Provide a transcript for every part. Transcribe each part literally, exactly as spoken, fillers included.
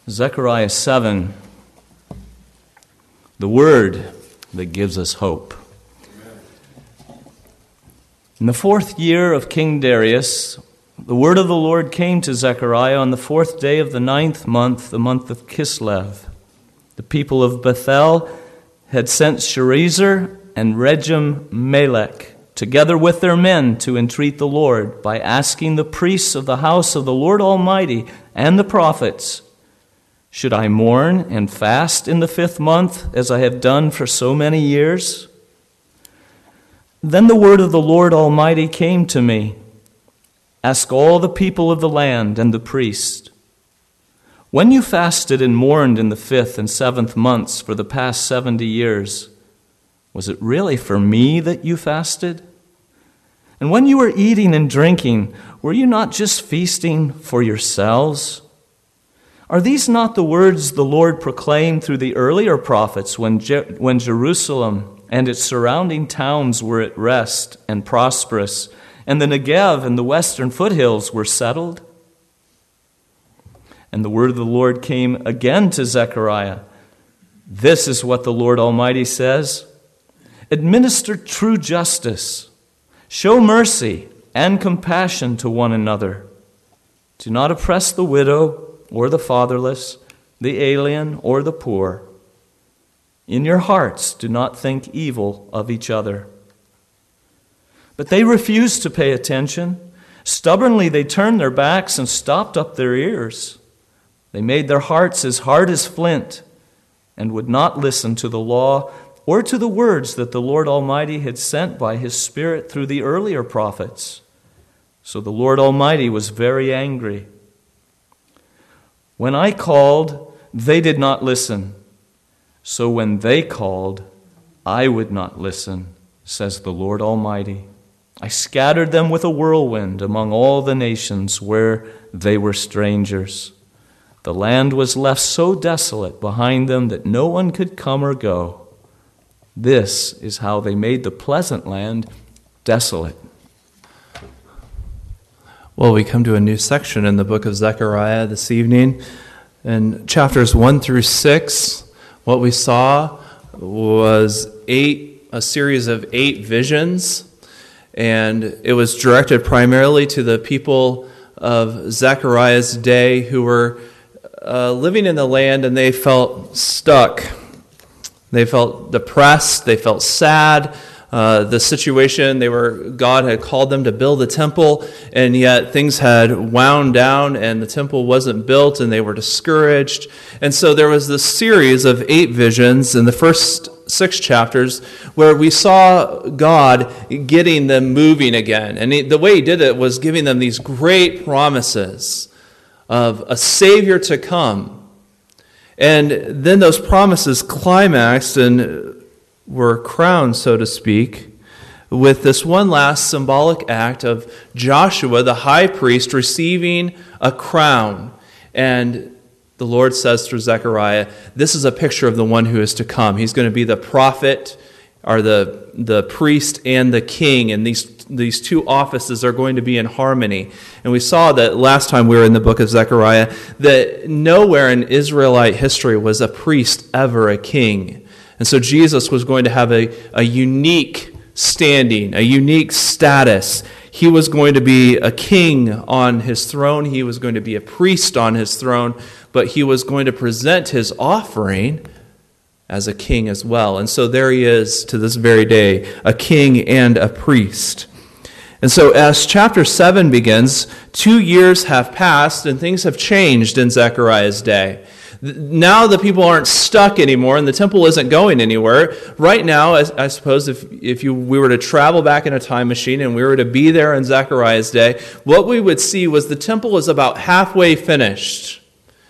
Zechariah seven, the word that gives us hope. In the fourth year of King Darius, the word of the Lord came to Zechariah on the fourth day of the ninth month, the month of Kislev. The people of Bethel had sent Sharezer and Regem-Melech, together with their men, to entreat the Lord by asking the priests of the house of the Lord Almighty and the prophets, "Should I mourn and fast in the fifth month, as I have done for so many years?" Then the word of the Lord Almighty came to me. "Ask all the people of the land and the priest, when you fasted and mourned in the fifth and seventh months for the past seventy years, was it really for me that you fasted? And when you were eating and drinking, were you not just feasting for yourselves? Are these not the words the Lord proclaimed through the earlier prophets when, Je- when Jerusalem and its surrounding towns were at rest and prosperous, and the Negev and the western foothills were settled?" And the word of the Lord came again to Zechariah. "This is what the Lord Almighty says. Administer true justice. Show mercy and compassion to one another. Do not oppress the widow or the fatherless, the alien or the poor. In your hearts do not think evil of each other." But they refused to pay attention. Stubbornly they turned their backs and stopped up their ears. They made their hearts as hard as flint and would not listen to the law or to the words that the Lord Almighty had sent by his Spirit through the earlier prophets. So the Lord Almighty was very angry. "When I called, they did not listen. So when they called, I would not listen, says the Lord Almighty. I scattered them with a whirlwind among all the nations where they were strangers. The land was left so desolate behind them that no one could come or go. This is how they made the pleasant land desolate." Well, we come to a new section in the book of Zechariah this evening. In chapters one through six, what we saw was eight, a series of eight visions, and it was directed primarily to the people of Zechariah's day who were uh, living in the land, and they felt stuck. They felt depressed. They felt sad. Uh, the situation, they were, God had called them to build a temple, and yet things had wound down and the temple wasn't built, and they were discouraged. And so there was this series of eight visions in the first six chapters where we saw God getting them moving again. And he, the way he did it was giving them these great promises of a Savior to come. And then those promises climaxed and were crowned, so to speak, with this one last symbolic act of Joshua, the high priest, receiving a crown. And the Lord says through Zechariah, this is a picture of the one who is to come. He's going to be the prophet, or the, the priest and the king, and these, these two offices are going to be in harmony. And we saw that last time we were in the book of Zechariah, that nowhere in Israelite history was a priest ever a king. And so Jesus was going to have a, a unique standing, a unique status. He was going to be a king on his throne. He was going to be a priest on his throne. But he was going to present his offering as a king as well. And so there he is to this very day, a king and a priest. And so as chapter seven begins, two years have passed and things have changed in Zechariah's day. Now the people aren't stuck anymore, and the temple isn't going anywhere. Right now, I suppose, if if you we were to travel back in a time machine and we were to be there in Zechariah's day, what we would see was the temple is about halfway finished.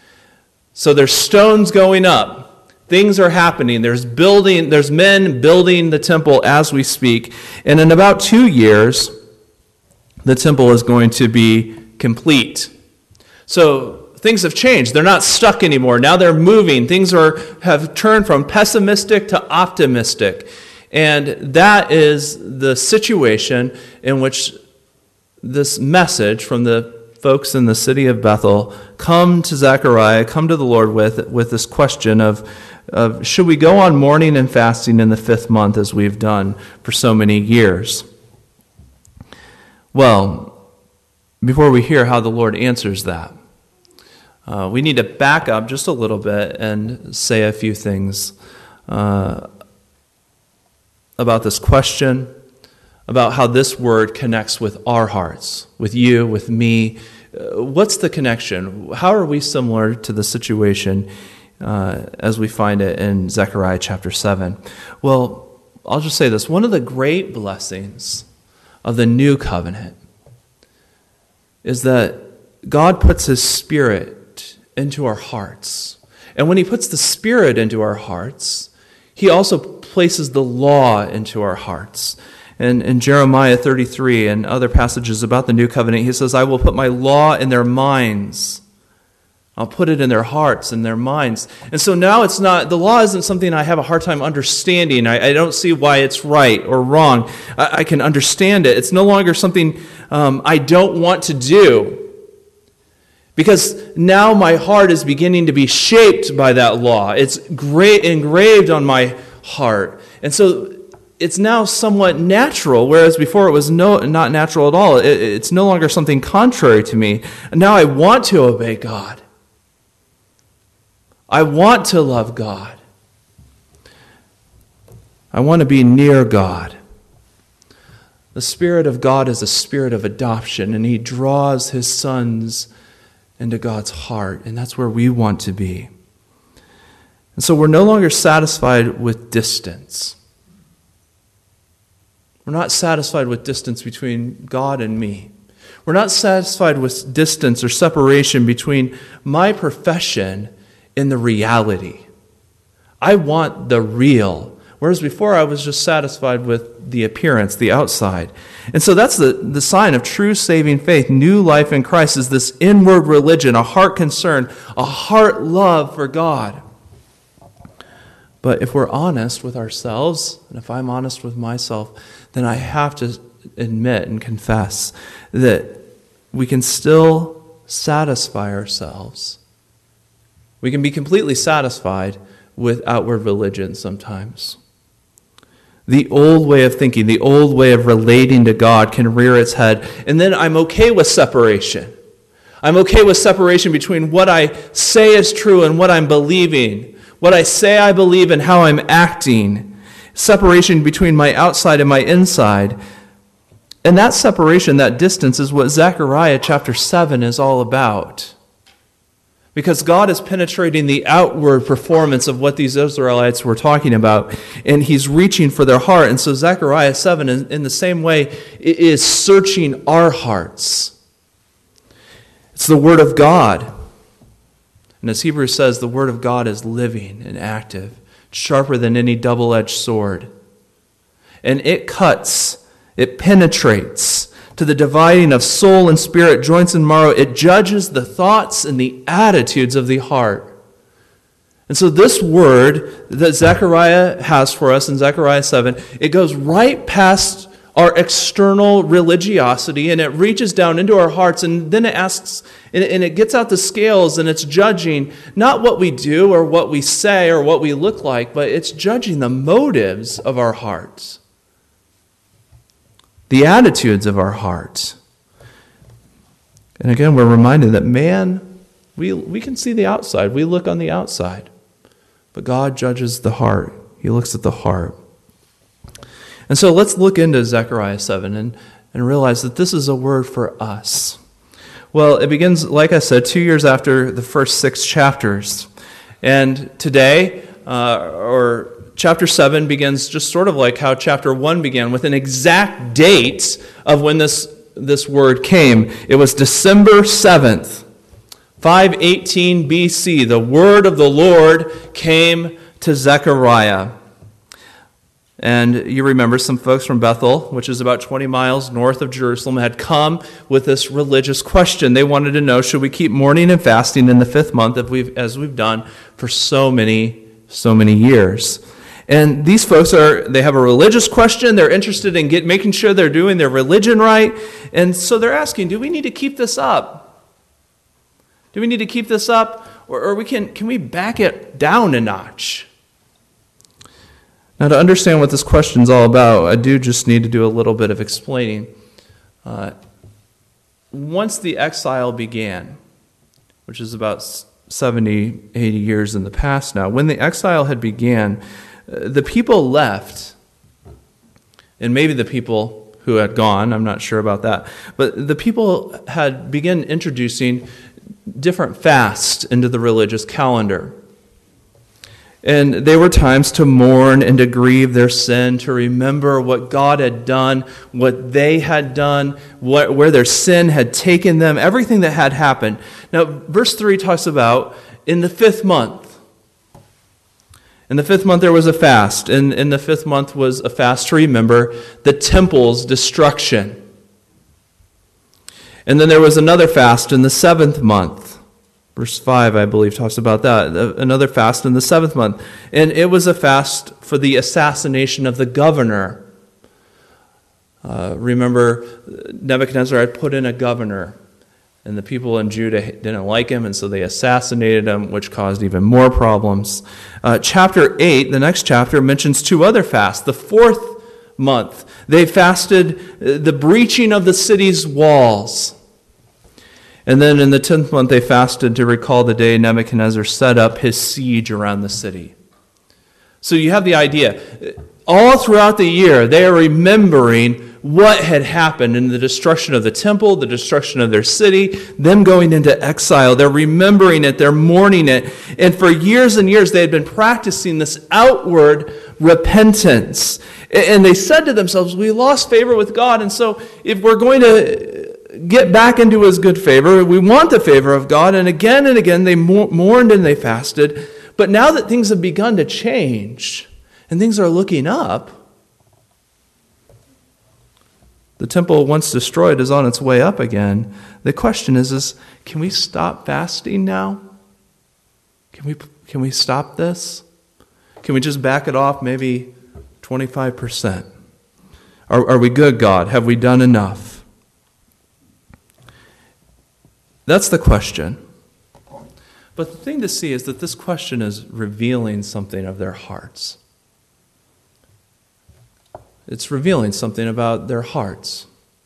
So there's stones going up. Things are happening. There's building. There's men building the temple as we speak. And in about two years, the temple is going to be complete. So things have changed. They're not stuck anymore. Now they're moving. Things are have turned from pessimistic to optimistic. And that is the situation in which this message from the folks in the city of Bethel come to Zechariah, come to the Lord with, with this question of, of should we go on mourning and fasting in the fifth month as we've done for so many years? Well, before we hear how the Lord answers that, uh, we need to back up just a little bit and say a few things uh, about this question, about how this word connects with our hearts, with you, with me. Uh, what's the connection? How are we similar to the situation uh, as we find it in Zechariah chapter seven? Well, I'll just say this. One of the great blessings of the new covenant is that God puts his Spirit into our hearts. And when he puts the Spirit into our hearts, he also places the law into our hearts. And in Jeremiah thirty-three and other passages about the new covenant, he says, I will put my law in their minds. I'll put it in their hearts and their minds. And so now it's not, the law isn't something I have a hard time understanding. I, I don't see why it's right or wrong. I, I can understand it. It's no longer something um, I don't want to do. Because now my heart is beginning to be shaped by that law. It's gra- engraved on my heart. And so it's now somewhat natural, whereas before it was no, not natural at all. It, it's no longer something contrary to me. And now I want to obey God. I want to love God. I want to be near God. The Spirit of God is a spirit of adoption, and he draws his sons into God's heart, and that's where we want to be. And so we're no longer satisfied with distance. We're not satisfied with distance between God and me. We're not satisfied with distance or separation between my profession and the reality. I want the real, whereas before I was just satisfied with the appearance, the outside. And so that's the, the sign of true saving faith. New life in Christ is this inward religion, a heart concern, a heart love for God. But if we're honest with ourselves, and if I'm honest with myself, then I have to admit and confess that we can still satisfy ourselves. We can be completely satisfied with outward religion sometimes. The old way of thinking, the old way of relating to God can rear its head, and then I'm okay with separation. I'm okay with separation between what I say is true and what I'm believing. What I say I believe and how I'm acting. Separation between my outside and my inside. And that separation, that distance, is what Zechariah chapter seven is all about. Because God is penetrating the outward performance of what these Israelites were talking about, and he's reaching for their heart. And so Zechariah seven, in the same way, is searching our hearts. It's the Word of God. And as Hebrews says, the Word of God is living and active, sharper than any double-edged sword. And it cuts, it penetrates to the dividing of soul and spirit, joints and marrow. It judges the thoughts and the attitudes of the heart. And so this word that Zechariah has for us in Zechariah seven, it goes right past our external religiosity, and it reaches down into our hearts, and then it asks, and it gets out the scales, and it's judging not what we do or what we say or what we look like, but it's judging the motives of our hearts, the attitudes of our hearts. And again, we're reminded that man, we, we can see the outside. We look on the outside. But God judges the heart. He looks at the heart. And so let's look into Zechariah seven and, and realize that this is a word for us. Well, it begins, like I said, two years after the first six chapters. And today, uh, or chapter seven begins just sort of like how chapter one began, with an exact date of when this, this word came. It was December seventh, five eighteen B C. The word of the Lord came to Zechariah. And you remember some folks from Bethel, which is about twenty miles north of Jerusalem, had come with this religious question. They wanted to know, should we keep mourning and fasting in the fifth month as we've, as we've done for so many, so many years? And these folks are, they have a religious question. They're interested in get, making sure they're doing their religion right. And so they're asking, do we need to keep this up? Do we need to keep this up? Or, or we can, can we back it down a notch? Now, to understand what this question is all about, I do just need to do a little bit of explaining. Uh, once the exile began, which is about seventy, eighty years in the past now, when the exile had began, uh, the people left, and maybe the people who had gone, I'm not sure about that, but the people had begun introducing different fasts into the religious calendar. And they were times to mourn and to grieve their sin, to remember what God had done, what they had done, what, where their sin had taken them, everything that had happened. Now, verse three talks about in the fifth month. In the fifth month there was a fast, and in the fifth month was a fast to remember the temple's destruction. And then there was another fast in the seventh month. Verse five, I believe, talks about that. Another fast in the seventh month. And it was a fast for the assassination of the governor. Uh, remember, Nebuchadnezzar had put in a governor, and the people in Judah didn't like him, and so they assassinated him, which caused even more problems. Uh, chapter eight, the next chapter, mentions two other fasts. The fourth month, they fasted the breaching of the city's walls. And then in the tenth month, they fasted to recall the day Nebuchadnezzar set up his siege around the city. So you have the idea. All throughout the year, they are remembering what had happened in the destruction of the temple, the destruction of their city, them going into exile. They're remembering it. They're mourning it. And for years and years, they had been practicing this outward repentance. And they said to themselves, we lost favor with God, and so if we're going to get back into his good favor, we want the favor of God. And again and again they mourned and they fasted. But now that things have begun to change and things are looking up, the temple once destroyed is on its way up again. The question is, is can we stop fasting now? Can we, can we stop this? Can we just back it off maybe twenty-five percent? Are, are we good, God? Have we done enough? That's the question. But the thing to see is that this question is revealing something of their hearts. It's revealing something about their hearts.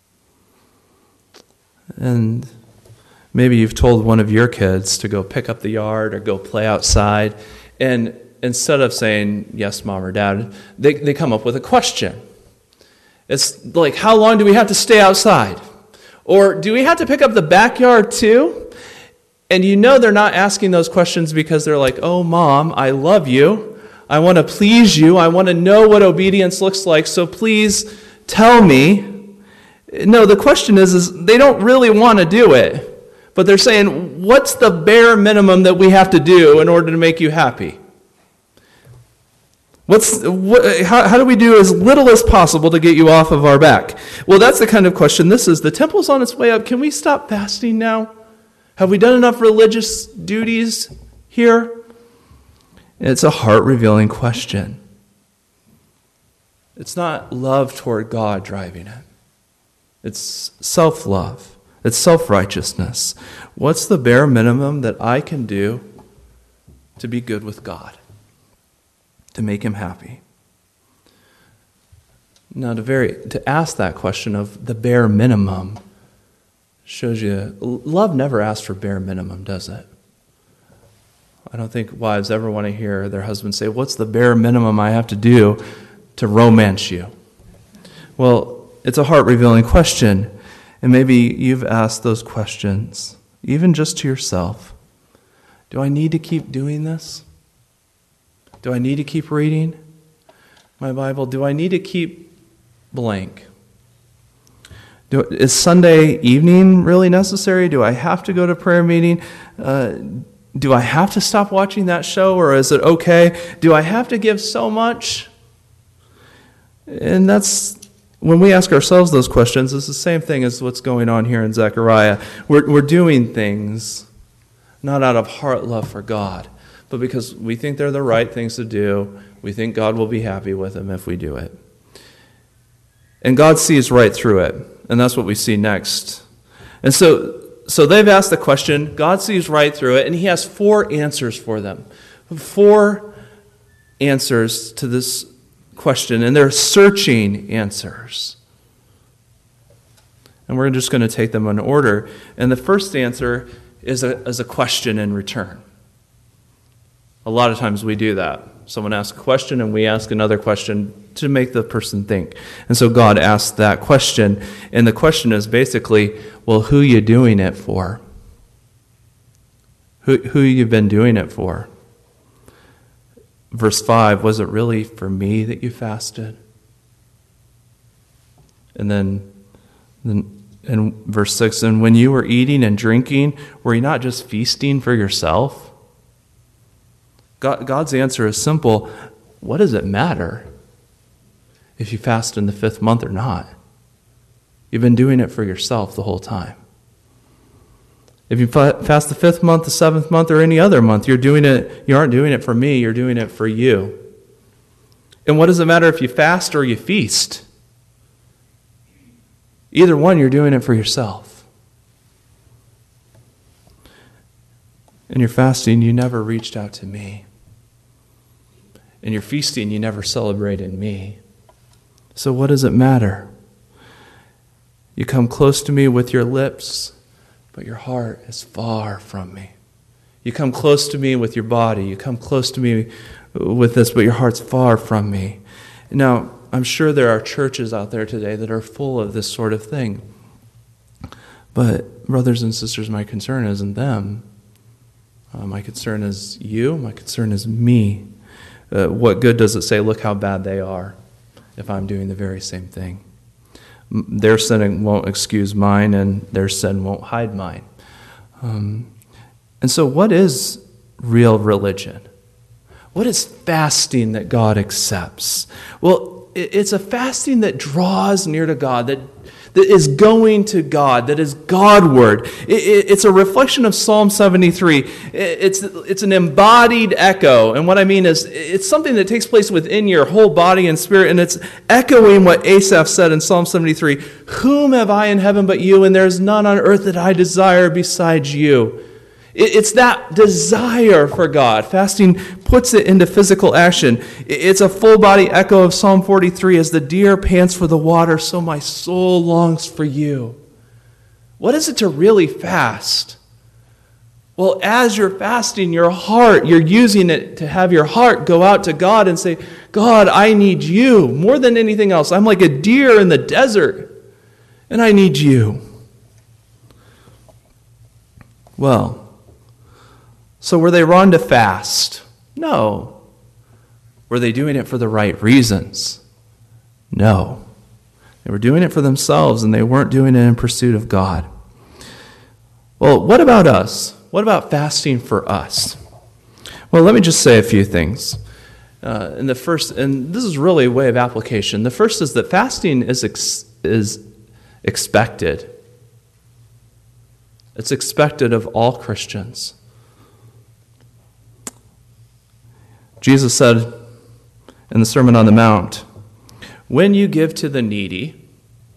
And maybe you've told one of your kids to go pick up the yard or go play outside, and instead of saying, yes, Mom or Dad, they, they come up with a question. It's like, how long do we have to stay outside? Or do we have to pick up the backyard too? And you know they're not asking those questions because they're like, oh, Mom, I love you. I want to please you. I want to know what obedience looks like, so please tell me. No, the question is, is they don't really want to do it. But they're saying, what's the bare minimum that we have to do in order to make you happy? What's what, how, how do we do as little as possible to get you off of our back? Well, that's the kind of question this is. The temple's on its way up. Can we stop fasting now? Have we done enough religious duties here? It's a heart-revealing question. It's not love toward God driving it. It's self-love. It's self-righteousness. What's the bare minimum that I can do to be good with God? To make him happy. Now, to very to ask that question of the bare minimum shows you love never asks for bare minimum, does it? I don't think wives ever want to hear their husbands say, "What's the bare minimum I have to do to romance you?" Well, it's a heart-revealing question, and maybe you've asked those questions, even just to yourself. Do I need to keep doing this? Do I need to keep reading my Bible? Do I need to keep blank? Do, is Sunday evening really necessary? Do I have to go to prayer meeting? Uh, do I have to stop watching that show, or is it okay? Do I have to give so much? And that's, when we ask ourselves those questions, it's the same thing as what's going on here in Zechariah. We're, we're doing things not out of heart love for God, but because we think they're the right things to do. We think God will be happy with them if we do it. And God sees right through it. And that's what we see next. And so so they've asked the question, God sees right through it, and he has four answers for them. Four answers to this question, and they're searching answers. And we're just going to take them in order. And the first answer is a, is a question in return. A lot of times we do that. Someone asks a question and we ask another question to make the person think. And so God asked that question. And the question is basically, well, who are you doing it for? Who, who you've been doing it for? Verse five, was it really for me that you fasted? And then, then in verse six, and when you were eating and drinking, were you not just feasting for yourself? God, God's answer is simple. What does it matter if you fast in the fifth month or not? You've been doing it for yourself the whole time. If you fast the fifth month, the seventh month, or any other month, you're doing it, you aren't doing it for me, you're doing it for you. And what does it matter if you fast or you feast? Either one, you're doing it for yourself. In your fasting, you never reached out to me. In your feasting, you never celebrated me. So what does it matter? You come close to me with your lips, but your heart is far from me. You come close to me with your body. You come close to me with this, but your heart's far from me. Now, I'm sure there are churches out there today that are full of this sort of thing. But, brothers and sisters, my concern isn't them. Uh, my concern is you. My concern is me. Uh, what good does it say, look how bad they are, if I'm doing the very same thing? Their sin won't excuse mine, and their sin won't hide mine. Um, and so what is real religion? What is fasting that God accepts? Well, it's a fasting that draws near to God, that, that is going to God, that is Godward. It, it, it's a reflection of Psalm seventy-three. It, it's, it's an embodied echo. And what I mean is, it's something that takes place within your whole body and spirit, and it's echoing what Asaph said in Psalm seventy-three, "Whom have I in heaven but you, and there is none on earth that I desire besides you." It's that desire for God. Fasting puts it into physical action. It's a full body echo of Psalm forty-three. As the deer pants for the water, so my soul longs for you. What is it to really fast? Well, as you're fasting, your heart, you're using it to have your heart go out to God and say, God, I need you more than anything else. I'm like a deer in the desert, and I need you. Well, so were they wrong to fast? No. Were they doing it for the right reasons? No. They were doing it for themselves, and they weren't doing it in pursuit of God. Well, what about us? What about fasting for us? Well, let me just say a few things. Uh, and the first, and this is really a way of application. The first is that fasting is ex, is expected. It's expected of all Christians. Jesus said in the Sermon on the Mount, when you give to the needy,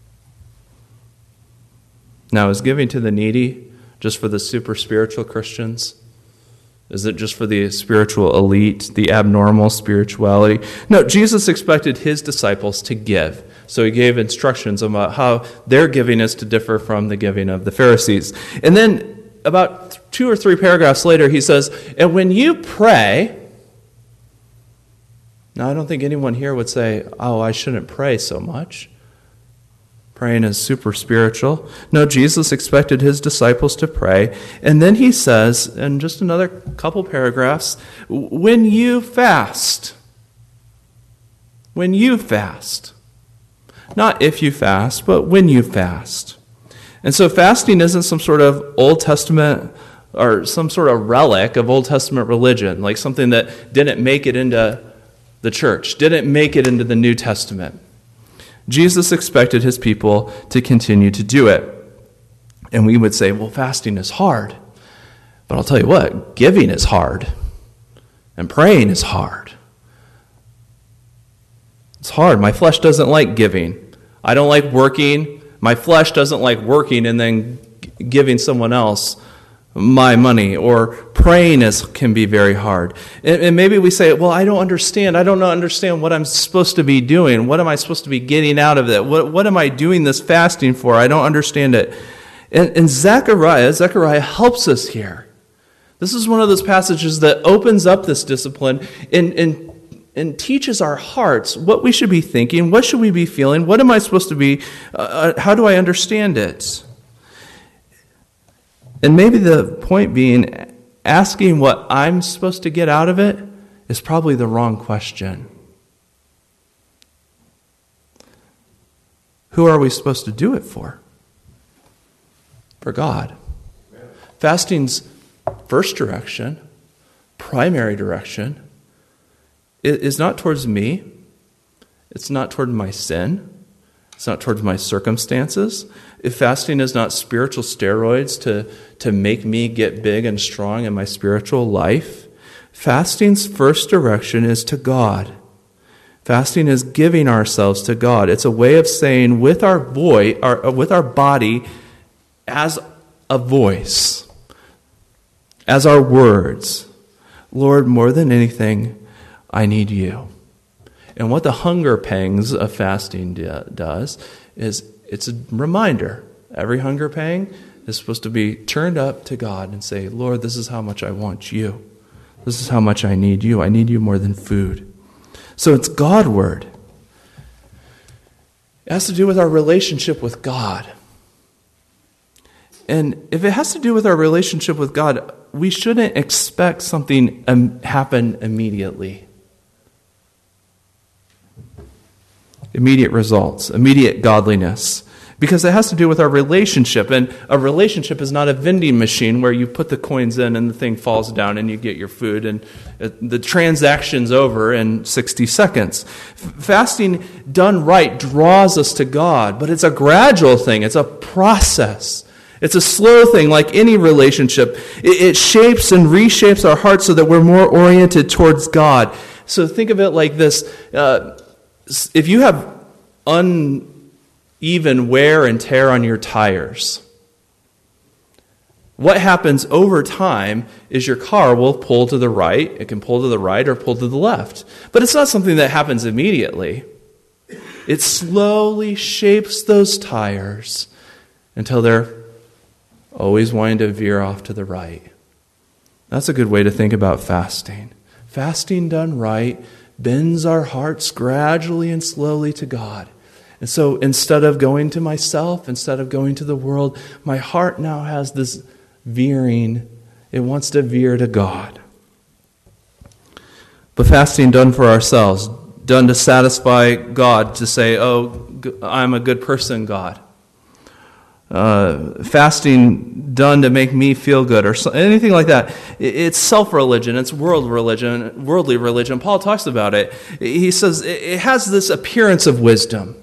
now is giving to the needy just for the super spiritual Christians? Is it just for the spiritual elite, the abnormal spirituality? No, Jesus expected his disciples to give. So he gave instructions about how their giving is to differ from the giving of the Pharisees. And then about two or three paragraphs later, he says, and when you pray, now I don't think anyone here would say, oh, I shouldn't pray so much. Praying is super spiritual. No, Jesus expected his disciples to pray. And then he says, in just another couple paragraphs, when you fast, when you fast, not if you fast, but when you fast. And so fasting isn't some sort of Old Testament or some sort of relic of Old Testament religion, like something that didn't make it into the church, didn't make it into the New Testament. Jesus expected his people to continue to do it. And we would say, well, fasting is hard. But I'll tell you what, giving is hard. And praying is hard. It's hard. My flesh doesn't like giving. I don't like working. My flesh doesn't like working and then giving someone else my money, or praying is can be very hard. And, and maybe we say, well, I don't understand. I don't understand what I'm supposed to be doing. What am I supposed to be getting out of it? What, what am I doing this fasting for? I don't understand it. And, and Zechariah, Zechariah helps us here. This is one of those passages that opens up this discipline and, and, and teaches our hearts what we should be thinking, what should we be feeling, what am I supposed to be, uh, how do I understand it? And maybe the point being, asking what I'm supposed to get out of it is probably the wrong question. Who are we supposed to do it for? For God. Fasting's first direction, primary direction, is not towards me. It's not toward my sin. It's not towards my circumstances. If fasting is not spiritual steroids to, to make me get big and strong in my spiritual life, fasting's first direction is to God. Fasting is giving ourselves to God. It's a way of saying with our boy, our, with our body as a voice, as our words, Lord, more than anything, I need you. And what the hunger pangs of fasting do, does is it's a reminder. Every hunger pang is supposed to be turned up to God and say, Lord, this is how much I want you. This is how much I need you. I need you more than food. So it's God-word. It has to do with our relationship with God. And if it has to do with our relationship with God, we shouldn't expect something to happen immediately. Immediate results, immediate godliness. Because it has to do with our relationship. And a relationship is not a vending machine where you put the coins in and the thing falls down and you get your food and the transaction's over in sixty seconds. Fasting done right draws us to God, but it's a gradual thing. It's a process. It's a slow thing like any relationship. It, it shapes and reshapes our hearts so that we're more oriented towards God. So think of it like this. Uh, if you have uneven wear and tear on your tires, what happens over time is your car will pull to the right. It can pull to the right or pull to the left. But it's not something that happens immediately. It slowly shapes those tires until they're always wanting to veer off to the right. That's a good way to think about fasting. Fasting done right bends our hearts gradually and slowly to God. And so instead of going to myself, instead of going to the world, my heart now has this veering. It wants to veer to God. But fasting done for ourselves, done to satisfy God, to say, oh, I'm a good person, God. Uh, fasting done to make me feel good or so, anything like that. It's self-religion. It's world religion, worldly religion. Paul talks about it. He says it has this appearance of wisdom.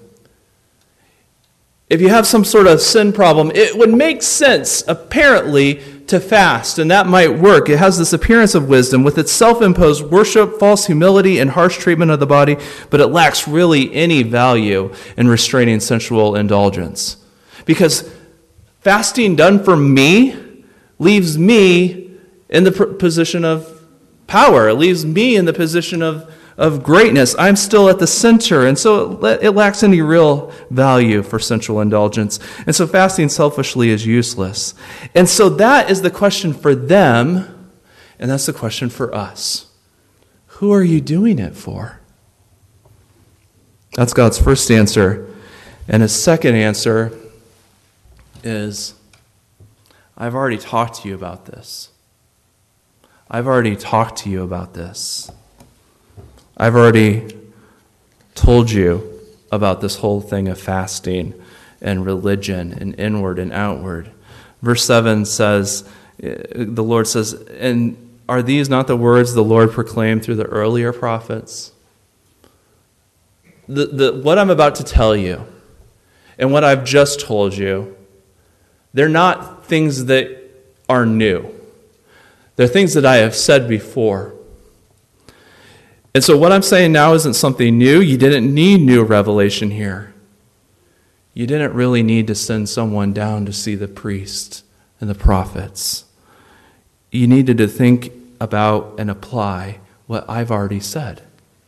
If you have some sort of sin problem, it would make sense, apparently, to fast, and that might work. It has this appearance of wisdom with its self-imposed worship, false humility, and harsh treatment of the body, but it lacks really any value in restraining sensual indulgence. Because fasting done for me leaves me in the position of power. It leaves me in the position of, of greatness. I'm still at the center, and so it, it lacks any real value for sensual indulgence. And so fasting selfishly is useless. And so that is the question for them, and that's the question for us. Who are you doing it for? That's God's first answer. And his second answer is, I've already talked to you about this. I've already talked to you about this. I've already told you about this whole thing of fasting and religion and inward and outward. Verse seven says, the Lord says, and are these not the words the Lord proclaimed through the earlier prophets? The, the, what I'm about to tell you and what I've just told you, they're not things that are new. They're things that I have said before. And so what I'm saying now isn't something new. You didn't need new revelation here. You didn't really need to send someone down to see the priest and the prophets. You needed to think about and apply what I've already said.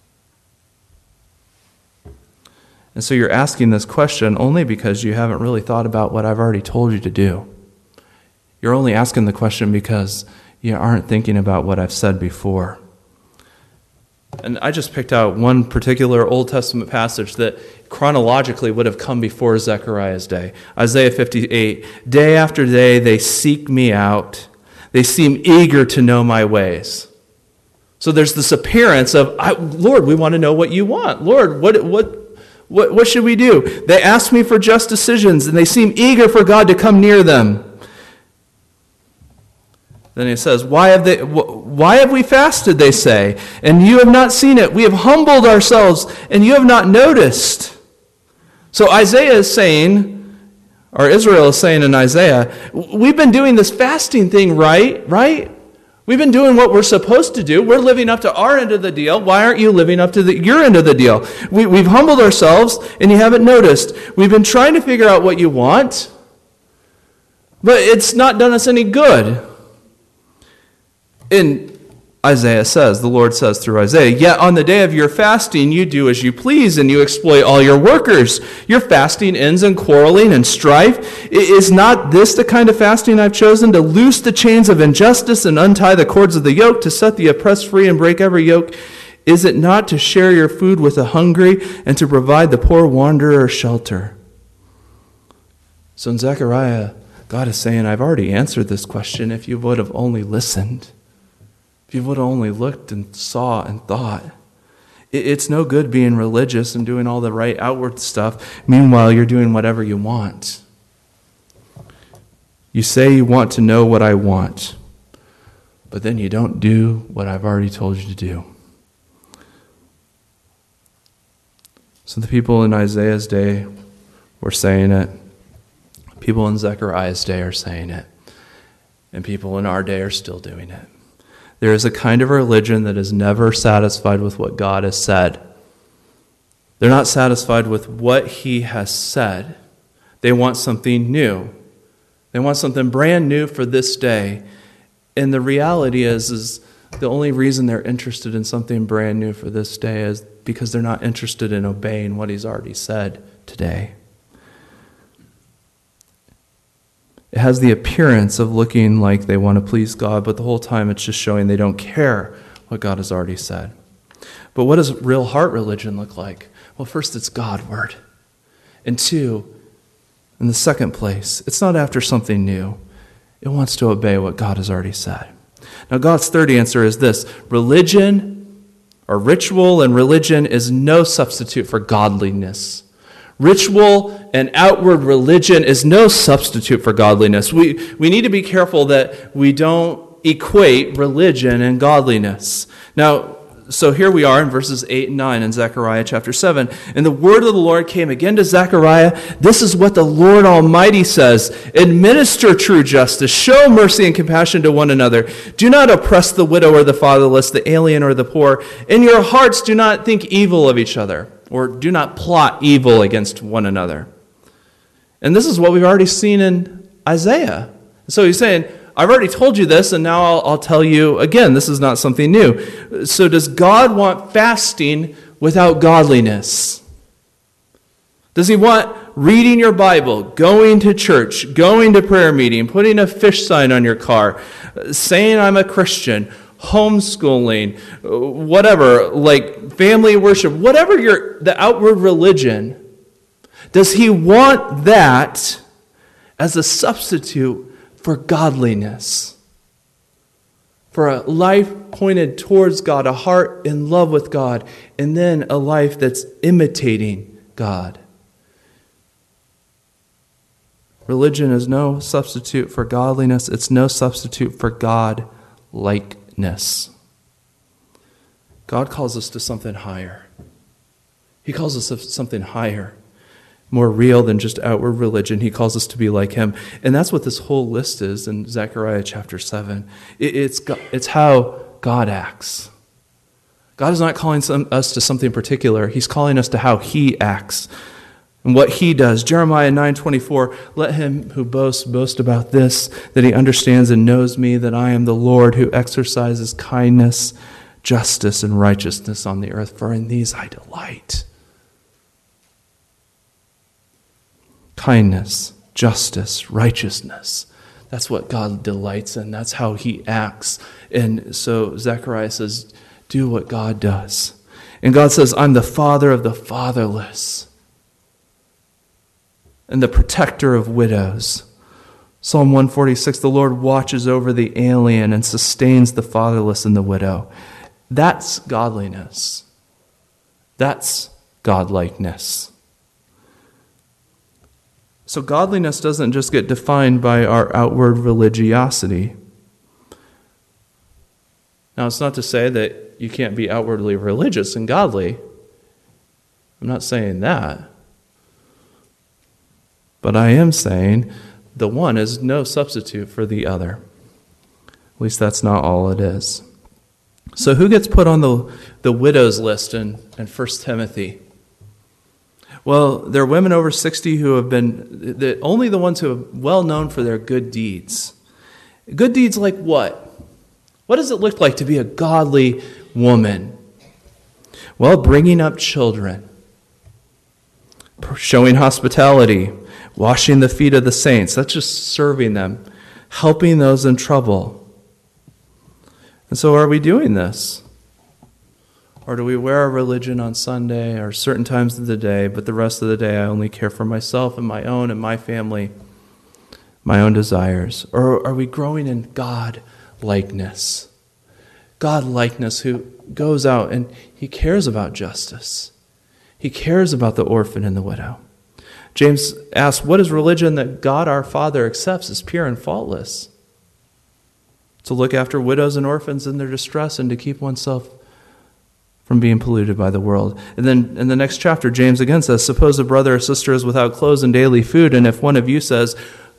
And so you're asking this question only because you haven't really thought about what I've already told you to do. You're only asking the question because you aren't thinking about what I've said before. And I just picked out one particular Old Testament passage that chronologically would have come before Zechariah's day. Isaiah fifty-eight, day after day they seek me out. They seem eager to know my ways. So there's this appearance of, Lord, we want to know what you want. Lord, what what what, what should we do? They ask me for just decisions, and they seem eager for God to come near them. Then he says, why have they? Why have we fasted, they say, and you have not seen it? We have humbled ourselves, and you have not noticed. So Isaiah is saying, or Israel is saying in Isaiah, we've been doing this fasting thing right, right? We've been doing what we're supposed to do. We're living up to our end of the deal. Why aren't you living up to the, your end of the deal? We, we've humbled ourselves, and you haven't noticed. We've been trying to figure out what you want, but it's not done us any good. And Isaiah says, the Lord says through Isaiah, yet on the day of your fasting you do as you please, and you exploit all your workers. Your fasting ends in quarreling and strife. Is not this the kind of fasting I've chosen, to loose the chains of injustice and untie the cords of the yoke, to set the oppressed free and break every yoke? Is it not to share your food with the hungry and to provide the poor wanderer shelter? So in Zechariah, God is saying, I've already answered this question if you would have only listened. If you would have only looked and saw and thought. It's no good being religious and doing all the right outward stuff. Meanwhile, you're doing whatever you want. You say you want to know what I want, but then you don't do what I've already told you to do. So the people in Isaiah's day were saying it. People in Zechariah's day are saying it. And people in our day are still doing it. There is a kind of religion that is never satisfied with what God has said. They're not satisfied with what he has said. They want something new. They want something brand new for this day. And the reality is, is the only reason they're interested in something brand new for this day is because they're not interested in obeying what he's already said today. It has the appearance of looking like they want to please God, but the whole time it's just showing they don't care what God has already said. But what does real heart religion look like? Well, first, it's God-word. And two, in the second place, it's not after something new. It wants to obey what God has already said. Now, God's third answer is this. Religion, or ritual and religion, is no substitute for godliness. Ritual and outward religion is no substitute for godliness. We, we need to be careful that we don't equate religion and godliness. Now, so here we are in verses eight and nine in Zechariah chapter seven. And the word of the Lord came again to Zechariah. This is what the Lord Almighty says. Administer true justice. Show mercy and compassion to one another. Do not oppress the widow or the fatherless, the alien or the poor. In your hearts do not think evil of each other, or do not plot evil against one another. And this is what we've already seen in Isaiah. So he's saying, I've already told you this, and now I'll, I'll tell you again. This is not something new. So does God want fasting without godliness? Does he want reading your Bible, going to church, going to prayer meeting, putting a fish sign on your car, saying I'm a Christian, homeschooling, whatever, like family worship, whatever your the outward religion, does he want that as a substitute for godliness? For a life pointed towards God, a heart in love with God, and then a life that's imitating God. Religion is no substitute for godliness. It's no substitute for God-likeness. God calls us to something higher. He calls us to something higher, more real than just outward religion. He calls us to be like him. And that's what this whole list is in Zechariah chapter seven. It's, it's how God acts. God is not calling some, us to something particular. He's calling us to how he acts. and what he does. Jeremiah nine twenty-four, let him who boasts boast about this, that he understands and knows me, that I am the Lord who exercises kindness, justice, and righteousness on the earth, for in these I delight. Kindness, justice, righteousness. That's what God delights in. That's how he acts. And so Zechariah says, do what God does. And God says, I'm the father of the fatherless and the protector of widows. Psalm one forty-six, the Lord watches over the alien and sustains the fatherless and the widow. That's godliness. That's godlikeness. So godliness doesn't just get defined by our outward religiosity. Now, it's not to say that you can't be outwardly religious and godly. I'm not saying that. But I am saying the one is no substitute for the other. At least that's not all it is. So who gets put on the, the widows list in, in First Timothy? Well, there are women over sixty who have been, the, only the ones who are well known for their good deeds. Good deeds like what? What does it look like to be a godly woman? Well, bringing up children, showing hospitality, washing the feet of the saints. That's just serving them, helping those in trouble. And so are we doing this? Or do we wear our religion on Sunday or certain times of the day, but the rest of the day I only care for myself and my own and my family, my own desires? Or are we growing in God-likeness? God-likeness who goes out and he cares about justice. He cares about the orphan and the widow. James asks, what is religion that God our Father accepts as pure and faultless? To look after widows and orphans in their distress and to keep oneself from being polluted by the world. And then in the next chapter, James again says, suppose a brother or sister is without clothes and daily food, and if one of you says,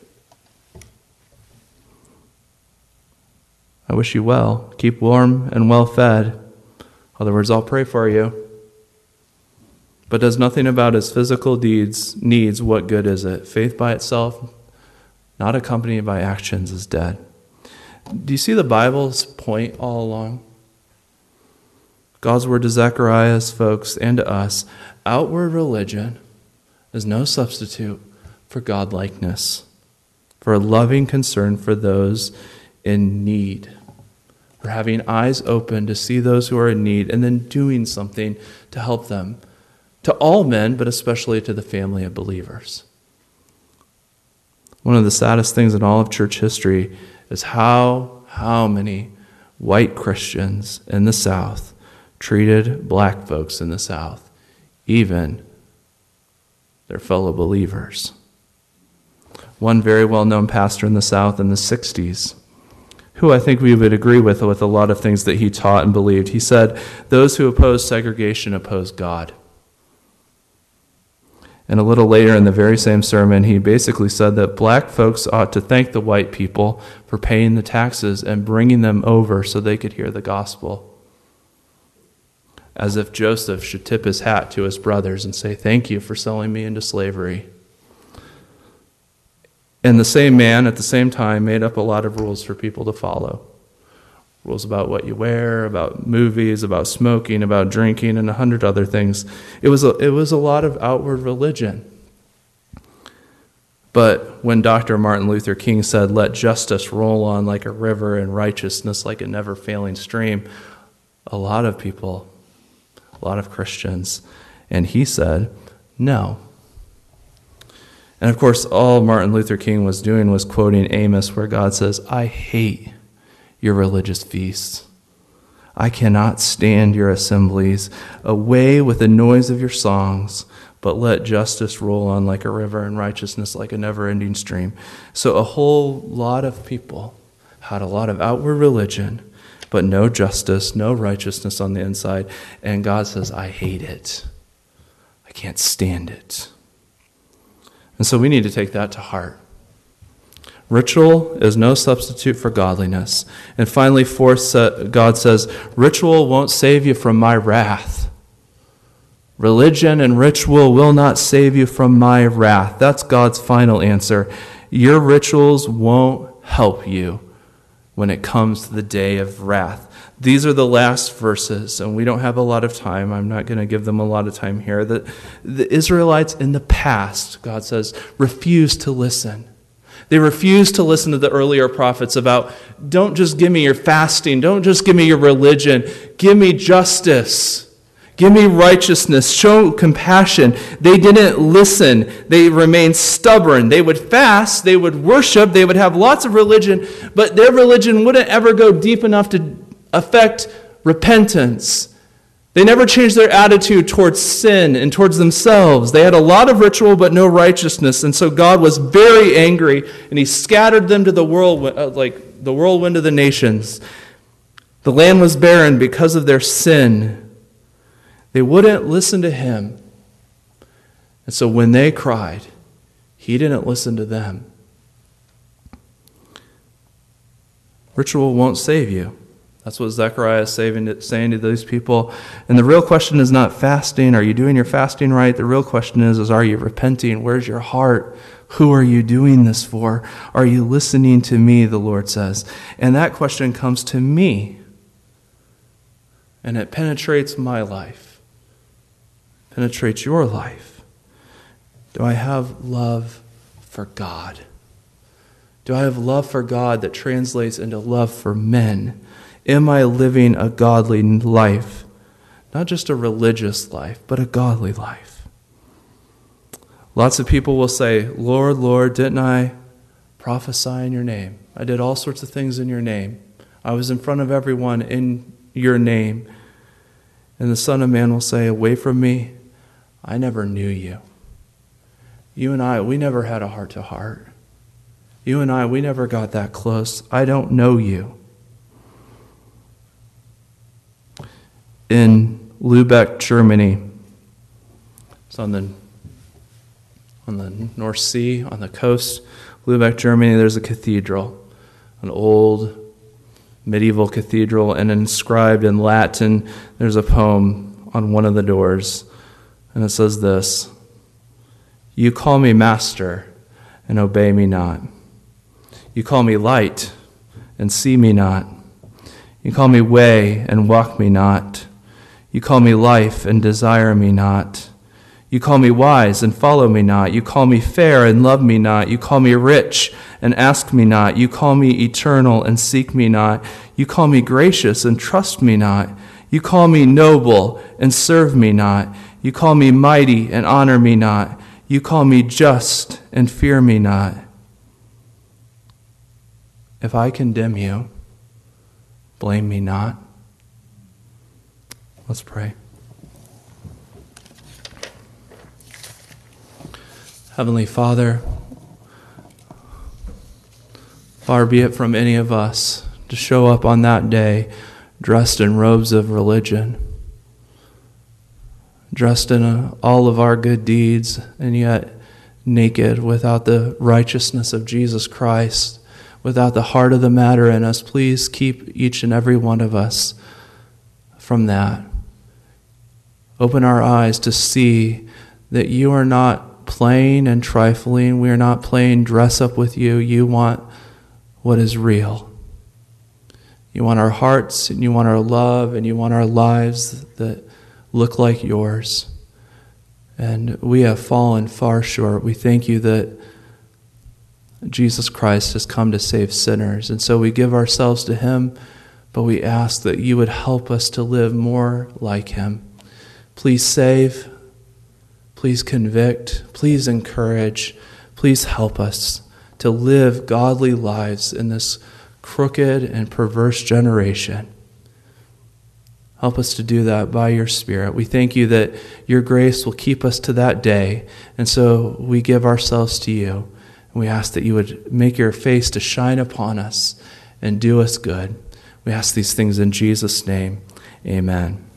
I wish you well, keep warm and well fed, in other words, I'll pray for you, but does nothing about his physical deeds, needs, what good is it? Faith by itself, not accompanied by actions, is dead. Do you see the Bible's point all along? God's word to Zechariah's folks and to us, outward religion is no substitute for godlikeness, for a loving concern for those in need, for having eyes open to see those who are in need and then doing something to help them, to all men, but especially to the family of believers. One of the saddest things in all of church history is how, how many white Christians in the South treated black folks in the South, even their fellow believers. One very well-known pastor in the South in the sixties, who I think we would agree with with a lot of things that he taught and believed, he said, those who oppose segregation oppose God. And a little later in the very same sermon, he basically said that black folks ought to thank the white people for paying the taxes and bringing them over so they could hear the gospel. As if Joseph should tip his hat to his brothers and say, thank you for selling me into slavery. And the same man, at the same time, made up a lot of rules for people to follow. Rules about what you wear, about movies, about smoking, about drinking, and a hundred other things. It was a, it was a lot of outward religion. But when Doctor Martin Luther King said, let justice roll on like a river and righteousness like a never-failing stream, a lot of people, a lot of Christians, and he said, no. And of course, all Martin Luther King was doing was quoting Amos, where God says, I hate your religious feasts. I cannot stand your assemblies. Away with the noise of your songs, but let justice roll on like a river and righteousness like a never-ending stream. So a whole lot of people had a lot of outward religion, but no justice, no righteousness on the inside. And God says, I hate it. I can't stand it. And so we need to take that to heart. Ritual is no substitute for godliness. And finally, fourth, God says, ritual won't save you from my wrath. Religion and ritual will not save you from my wrath. That's God's final answer. Your rituals won't help you when it comes to the day of wrath. These are the last verses, and we don't have a lot of time. I'm not going to give them a lot of time here. The, the Israelites in the past, God says, refused to listen. They refused to listen to the earlier prophets about, don't just give me your fasting, don't just give me your religion, give me justice. Give me righteousness. Show compassion. They didn't listen. They remained stubborn. They would fast. They would worship. They would have lots of religion. But their religion wouldn't ever go deep enough to affect repentance. They never changed their attitude towards sin and towards themselves. They had a lot of ritual but no righteousness. And so God was very angry, and he scattered them to the whirlwind, uh, like the whirlwind of the nations. The land was barren because of their sin. They wouldn't listen to him. And so when they cried, he didn't listen to them. Ritual won't save you. That's what Zechariah is saying to those people. And the real question is not fasting. Are you doing your fasting right? The real question is, is are you repenting? Where's your heart? Who are you doing this for? Are you listening to me, the Lord says. And that question comes to me. And it penetrates my life. Penetrates your life. Do I have love for God? Do I have love for God that translates into love for men? Am I living a godly life? Not just a religious life, but a godly life. Lots of people will say, Lord, Lord, didn't I prophesy in your name? I did all sorts of things in your name. I was in front of everyone in your name. And the Son of Man will say, away from me, I never knew you. You and I, we never had a heart-to-heart. You and I, we never got that close. I don't know you. In Lübeck, Germany, it's on the on the North Sea, on the coast, Lübeck, Germany, there's a cathedral, an old medieval cathedral, and inscribed in Latin, there's a poem on one of the doors. And it says this, you call me master and obey me not. You call me light and see me not. You call me way and walk me not. You call me life and desire me not. You call me wise and follow me not. You call me fair and love me not. You call me rich and ask me not. You call me eternal and seek me not. You call me gracious and trust me not. You call me noble and serve me not. You call me mighty and honor me not. You call me just and fear me not. If I condemn you, blame me not. Let's pray. Heavenly Father, far be it from any of us to show up on that day dressed in robes of religion, dressed in a, all of our good deeds, and yet naked without the righteousness of Jesus Christ, without the heart of the matter in us. Please keep each and every one of us from that. Open our eyes to see that you are not playing and trifling. We are not playing dress up with you. You want what is real. You want our hearts, and you want our love, and you want our lives that look like yours. And we have fallen far short. We thank you that Jesus Christ has come to save sinners. And so we give ourselves to him, but we ask that you would help us to live more like him. Please save. Please convict. Please encourage. Please help us to live godly lives in this crooked and perverse generation. Help us to do that by your Spirit. We thank you that your grace will keep us to that day. And so we give ourselves to you. And we ask that you would make your face to shine upon us and do us good. We ask these things in Jesus' name. Amen.